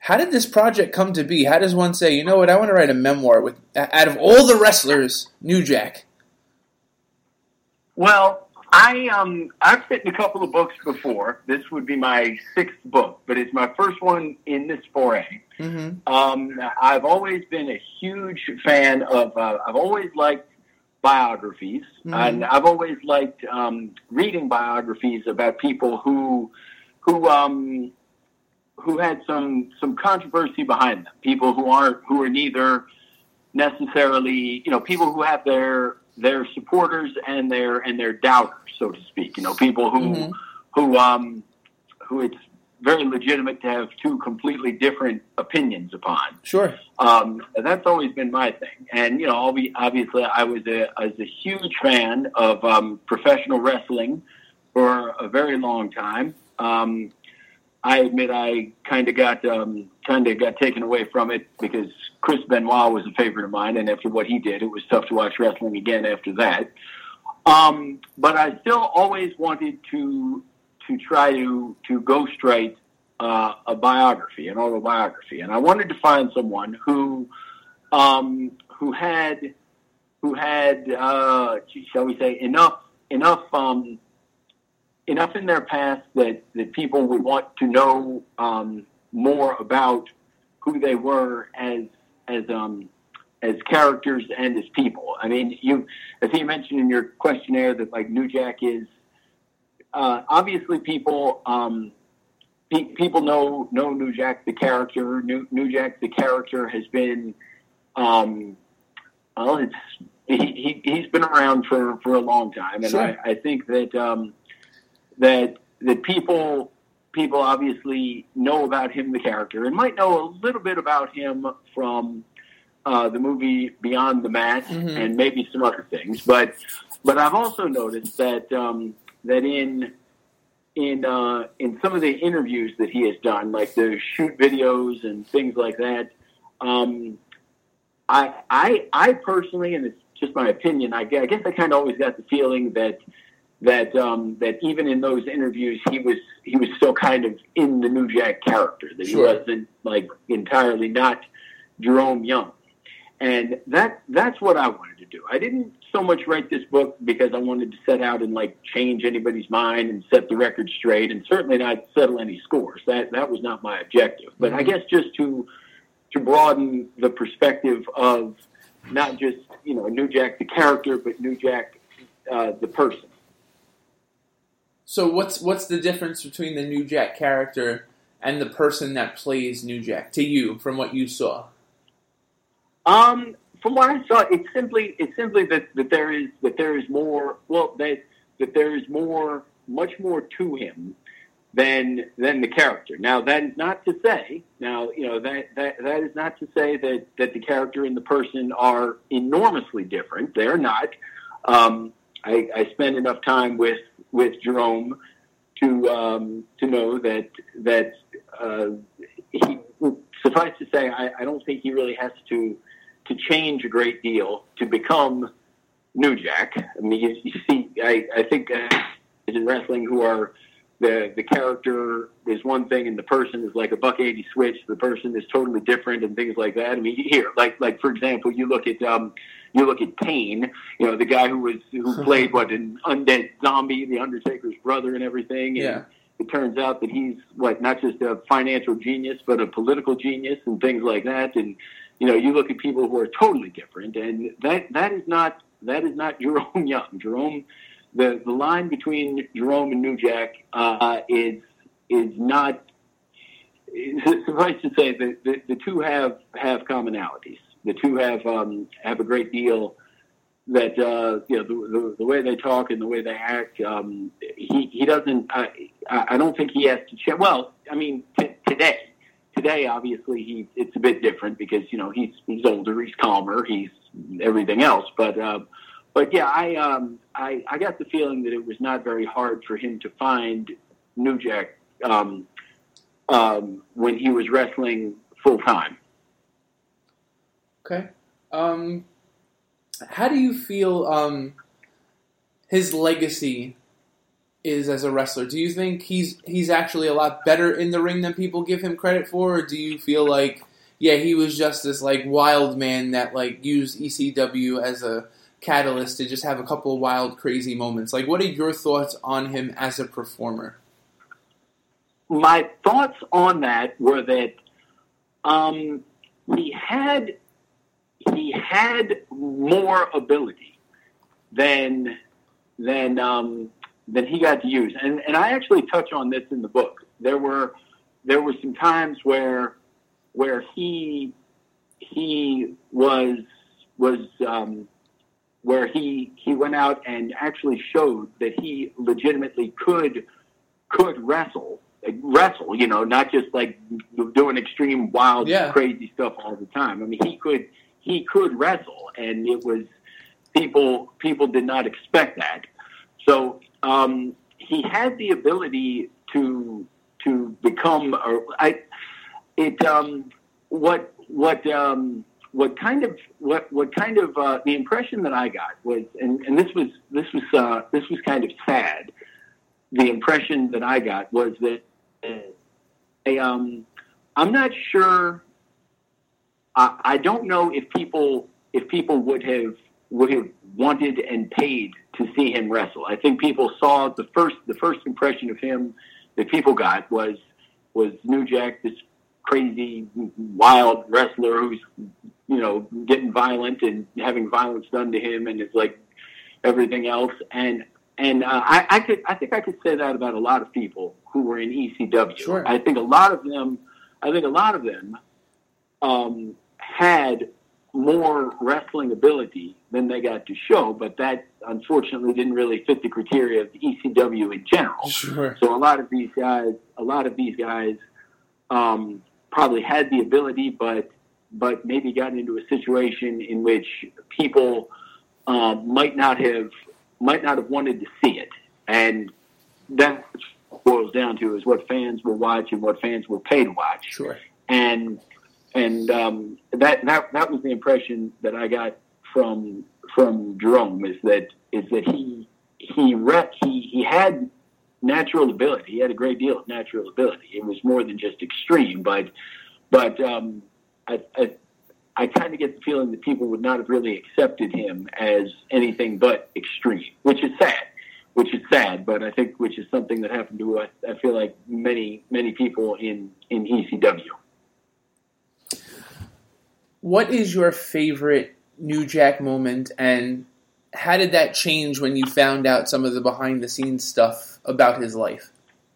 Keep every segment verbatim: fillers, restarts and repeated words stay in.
How did this project come to be? How does one say, you know what, I want to write a memoir with out of all the wrestlers, New Jack? Well, I um I've written a couple of books before. This would be my sixth book, but it's my first one in this foray. Mm-hmm. Um, I've always been a huge fan of. Uh, I've always liked biographies, mm-hmm. and I've always liked um, reading biographies about people who who um, who had some some controversy behind them. People who aren't who are neither necessarily, you know, people who have their their supporters and their and their doubters, so to speak. You know, people who mm-hmm. who um, who it's very legitimate to have two completely different opinions upon. Sure. Um, that's always been my thing. And, you know, obviously I was a, I was a huge fan of um, professional wrestling for a very long time. Um, I admit I kind of got um, kind of got taken away from it because Chris Benoit was a favorite of mine, and after what he did, it was tough to watch wrestling again after that. Um, but I still always wanted to to try to, to ghostwrite uh, a biography, an autobiography. And I wanted to find someone who um, who had, who had uh, shall we say, enough enough um, enough in their past that, that people would want to know um, more about who they were as as um, as characters and as people. I mean, you, as you mentioned in your questionnaire, that like New Jack is. Uh, obviously, people um, pe- people know know New Jack the character. New, New Jack the character has been, um, well, it's he, he he's been around for, for a long time, and sure. I, I think that um, that that people people obviously know about him the character, and might know a little bit about him from uh, the movie Beyond the Mat, mm-hmm. and maybe some other things. But but I've also noticed that. Um, that in in uh, in some of the interviews that he has done, like the shoot videos and things like that, um, I, I I personally, and it's just my opinion, I guess I, guess I kind of always got the feeling that that um, that even in those interviews, he was he was still kind of in the New Jack character, that sure. he wasn't like entirely not Jerome Young, and that that's what I wanted to do. I didn't so much write this book because I wanted to set out and like change anybody's mind and set the record straight, and certainly not settle any scores. That that was not my objective. But mm-hmm. I guess just to to broaden the perspective of not just, you know, New Jack the character, but New Jack uh, the person. So what's what's the difference between the New Jack character and the person that plays New Jack to you, from what you saw? Um. From what I saw, it's simply it's simply that, that there is that there is more well that that there is more much more to him than than the character. Now that is not to say now you know that, that that is not to say that, that the character and the person are enormously different. They're not. Um, I, I spend enough time with with Jerome to um, to know that that uh, he, suffice to say, I, I don't think he really has to. to change a great deal to become New Jack. I mean, you, you see, I, I think uh, in wrestling who are the the character is one thing and the person is like a buck eighty switch. The person is totally different and things like that. I mean, here, like like for example, you look at um, you look at Kane. You know, the guy who was who played what an undead zombie, the Undertaker's brother, and everything. And yeah. It turns out that he's what not just a financial genius, but a political genius and things like that. And you know, you look at people who are totally different, and that that is not that is not Jerome Young. Jerome, the, the line between Jerome and New Jack uh, is is not. Suffice to say, the, the, the two have, have commonalities. The two have um, have a great deal that uh, you know the, the the way they talk and the way they act. Um, he he doesn't. I I don't think he has to change. Well, I mean, t- today. Today, obviously, he it's a bit different because you know he's he's older, he's calmer, he's everything else. But uh, but yeah, I um I, I got the feeling that it was not very hard for him to find New Jack um, um, when he was wrestling full time. Okay, um, how do you feel um, his legacy is as a wrestler? Do you think he's he's actually a lot better in the ring than people give him credit for, or do you feel like, yeah, he was just this like wild man that like used E C W as a catalyst to just have a couple of wild, crazy moments? Like, what are your thoughts on him as a performer? My thoughts on that were that um, he had he had more ability than than um, than he got to use, and and I actually touch on this in the book. There were there were some times where where he he was was um, where he he went out and actually showed that he legitimately could could wrestle wrestle. You know, not just like doing extreme, wild, yeah. crazy stuff all the time. I mean, he could he could wrestle, and it was people people did not expect that. So um, he had the ability to to become. A, I it um, what what um, what kind of what what kind of uh, the impression that I got was, and, and this was this was uh, this was kind of sad. The impression that I got was that uh, um, I'm not sure. I, I don't know if people if people would have would have wanted and paid to see him wrestle. I think people saw the first the first impression of him that people got was was New Jack, this crazy, wild wrestler who's, you know, getting violent and having violence done to him, and it's like everything else. And and uh, I, I could I think I could say that about a lot of people who were in E C W. Sure. I think a lot of them. I think a lot of them um, had more wrestling ability than they got to show, but that unfortunately didn't really fit the criteria of the E C W in general. Sure. So a lot of these guys, a lot of these guys, um, probably had the ability, but but maybe got into a situation in which people uh, might not have might not have wanted to see it, and that boils down to is what fans will watch and what fans will pay to watch. Sure. And and um, that that that was the impression that I got from from Jerome, is that is that he he rep, he he had natural ability. He had a great deal of natural ability. It was more than just extreme, but but um, I I, I kind of get the feeling that people would not have really accepted him as anything but extreme, which is sad. Which is sad, but I think which is something that happened to I, I feel like many many people in in E C W. What is your favorite New Jack moment, and how did that change when you found out some of the behind-the-scenes stuff about his life?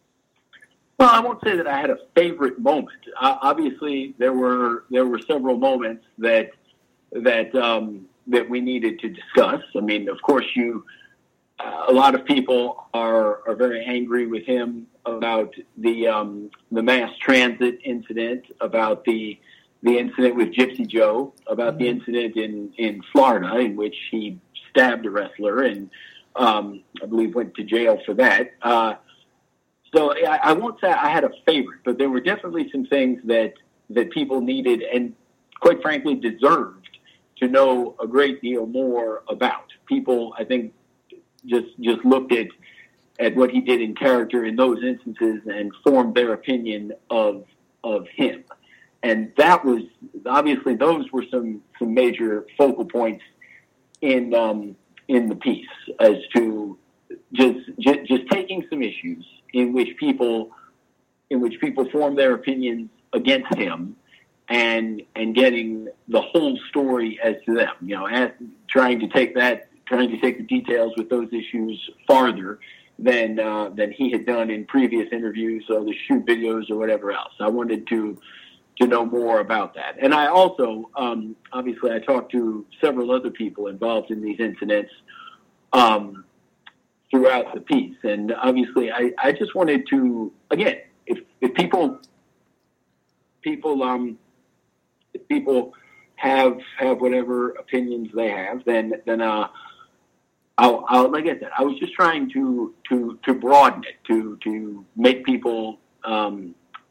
Well, I won't say that I had a favorite moment. Uh, obviously, there were there were several moments that that um, that we needed to discuss. I mean, of course, you uh, a lot of people are are very angry with him about the um, the mass transit incident, about the the incident with Gypsy Joe, about mm-hmm. the incident in, in Florida in which he stabbed a wrestler and um, I believe went to jail for that. Uh, so I, I won't say I had a favorite, but there were definitely some things that, that people needed and quite frankly deserved to know a great deal more about. People, I think, just just looked at at what he did in character in those instances and formed their opinion of of him. And that was, obviously, those were some, some major focal points in um, in the piece, as to just, just just taking some issues in which people in which people form their opinions against him, and and getting the whole story as to them. You know, as, trying to take that, trying to take the details with those issues farther than uh, than he had done in previous interviews or the shoot videos or whatever else. I wanted to. to know more about that. And I also, um, obviously, I talked to several other people involved in these incidents um, throughout the piece. And obviously, I, I just wanted to, again, if, if people, people, um, if people have have whatever opinions they have, then then uh, I'll, I'll, like I said, I was just trying to to to broaden it, to to make people. Um,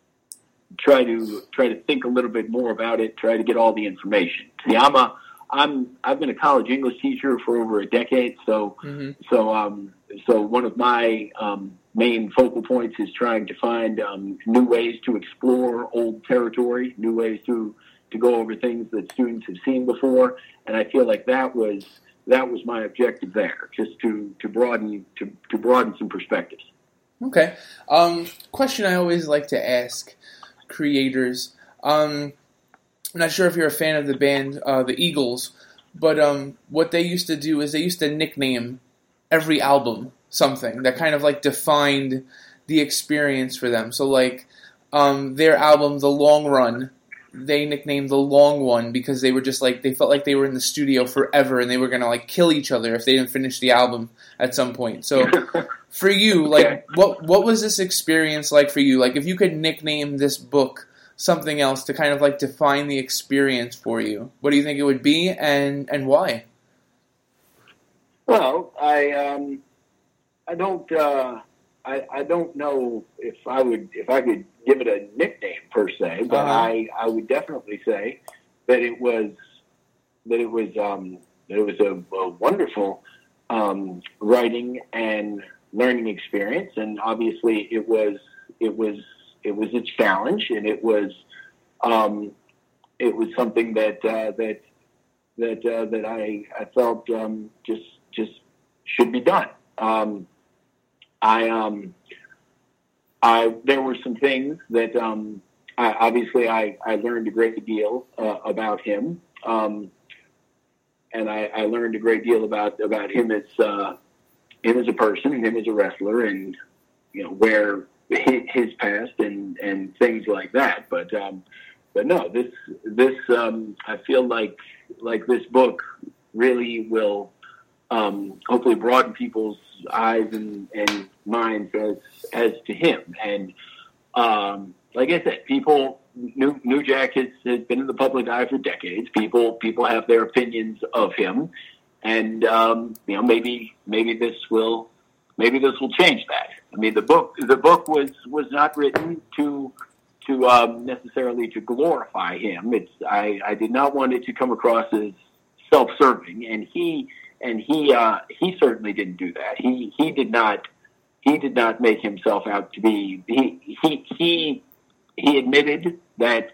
try to try to think a little bit more about it, try to get all the information. See, I'm a, I'm, I've been a college English teacher for over a decade, so, mm-hmm. so, um, so one of my um, main focal points is trying to find um, new ways to explore old territory, new ways to, to go over things that students have seen before. And I feel like that was that was my objective there, just to, to broaden to, to broaden some perspectives. Okay. Um, question I always like to ask creators. Um, I'm not sure if you're a fan of the band, uh, the Eagles, but um, what they used to do is they used to nickname every album something that kind of like defined the experience for them. So like um, their album, The Long Run, they nicknamed The Long One because they were just like, they felt like they were in the studio forever and they were going to like kill each other if they didn't finish the album at some point. So for you, like what what was this experience like for you? Like if you could nickname this book something else to kind of like define the experience for you, what do you think it would be and, and why? Well, I um, I don't uh, I, I don't know if I would if I could give it a nickname per se, but uh-huh. I, I would definitely say that it was that it was um, that it was a, a wonderful um, writing and learning experience, and obviously it was it was it was a challenge, and it was um, it was something that uh, that that uh, that I I felt um, just. just should be done. Um, I, um, I, there were some things that, um, I, obviously I, I learned a great deal, uh, about him. Um, and I, I learned a great deal about, about him as, uh, him as a person and him as a wrestler and, you know, where his past and, and things like that. But, um, but no, this, this, um, I feel like, like this book really will, Um, hopefully broaden people's eyes and, and minds as as to him. And um, like I said, people, New, New Jack has, has been in the public eye for decades. People people have their opinions of him, and um, you know maybe maybe this will maybe this will change that. I mean, the book the book was was not written to to um, necessarily to glorify him. It's I, I did not want it to come across as self-serving, and he. And he uh, he certainly didn't do that. He he did not he did not make himself out to be. He he he he admitted that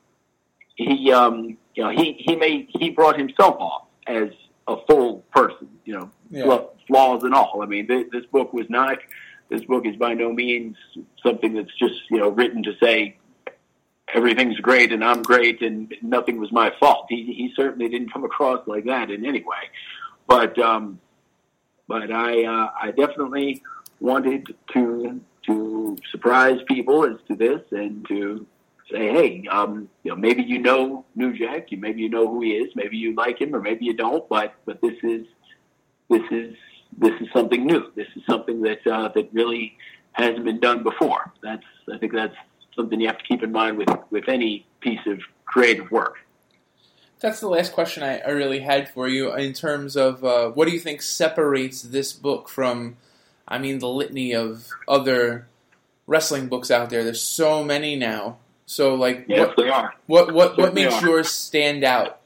he um you know he he made he brought himself off as a full person. You know, yeah. Flaws and all. I mean, this, this book was not. This book is by no means something that's just you know written to say everything's great and I'm great and nothing was my fault. He he certainly didn't come across like that in any way. But um, but I uh, I definitely wanted to to surprise people as to this and to say, hey, um, you know, maybe you know New Jack, you maybe you know who he is, maybe you like him, or maybe you don't. But but this is this is this is something new. This is something that uh, that really hasn't been done before. That's I think that's something you have to keep in mind with, with any piece of creative work. That's the last question I, I really had for you in terms of uh, what do you think separates this book from, I mean, the litany of other wrestling books out there. There's so many now. So, like, yes, what, they are. what what what makes yours stand out?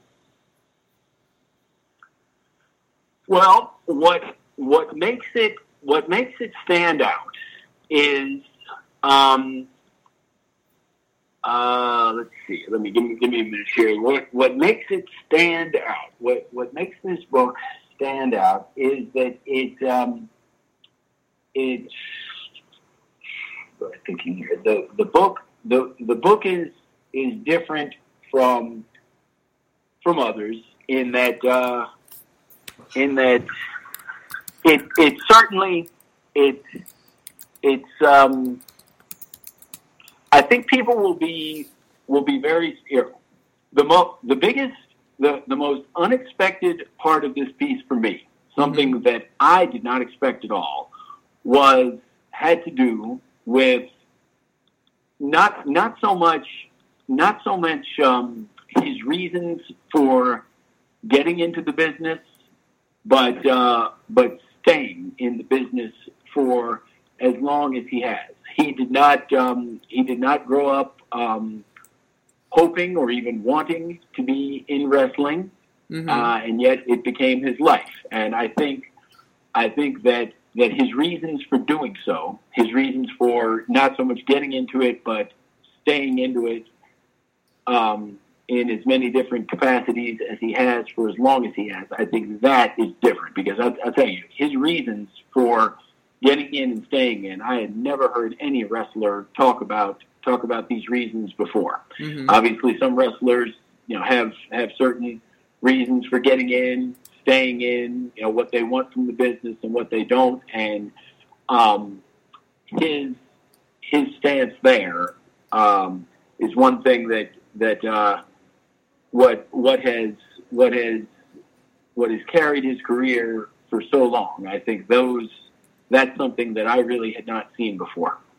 Well, what what makes it what makes it stand out is. Um, Uh, let's see. Let me give me give me a minute here. What what makes it stand out? What what makes this book stand out is that it um, it's. I'm thinking here. The the book the the book is is different from from others in that uh, in that it it certainly it it's um. I think people will be will be very you know, the mo- the biggest the, the most unexpected part of this piece for me, something mm-hmm. that I did not expect at all, was had to do with not not so much not so much um, his reasons for getting into the business, but uh, but staying in the business for as long as he has. He did not. Um, he did not grow up um, hoping or even wanting to be in wrestling, mm-hmm. uh, and yet it became his life. And I think, I think that that his reasons for doing so, his reasons for not so much getting into it, but staying into it um, in as many different capacities as he has for as long as he has, I think that is different. Because I'll, I'll tell you, his reasons for getting in and staying in, I had never heard any wrestler talk about talk about these reasons before. Mm-hmm. Obviously, some wrestlers, you know, have have certain reasons for getting in, staying in, you know, what they want from the business and what they don't. And um, his his stance there um, is one thing that that uh, what what has what has what has carried his career for so long. I think those that's something that I really had not seen before.